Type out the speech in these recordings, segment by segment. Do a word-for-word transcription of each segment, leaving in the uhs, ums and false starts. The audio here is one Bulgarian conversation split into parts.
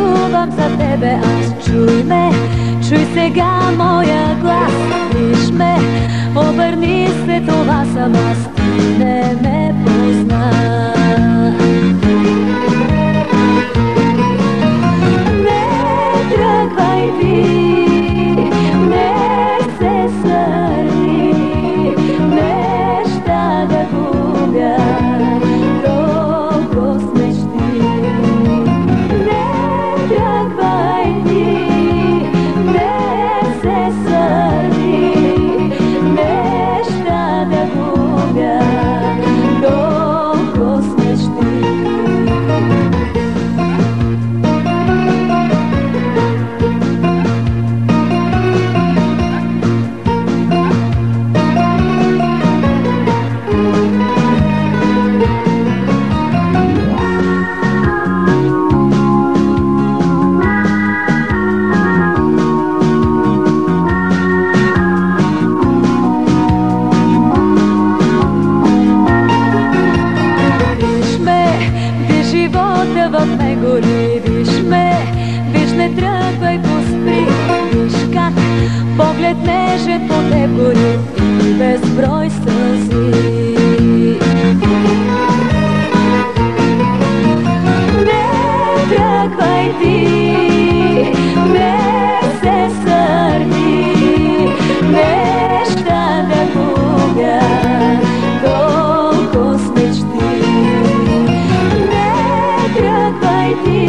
чувам за тебе аз. Чуй ме, чуй сега моя глас. Виж ме, обърни се, това съм аз. Ти не ме позна. Не тръгвай ти, не се сърди, неща да губя. В него ли, виж ме, виж, не тръгвай, поспри. Виж как поглед нежен по теб гори и безброй сълзи. Не тръгвай ти, не се сърди, неща да губя, колко с мечти. Тръгвай ти,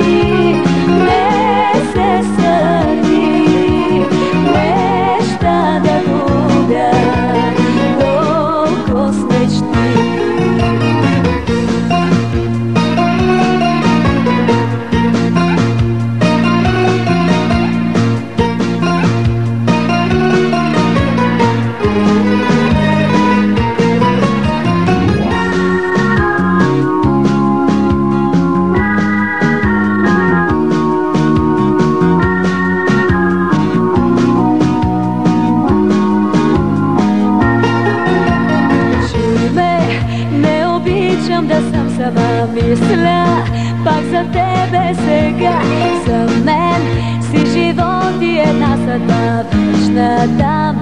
не се сърди, неща да губя, толкова с мечти. Да съм сама, мисля пак за тебе сега. За мен си живот и една съдба, вечната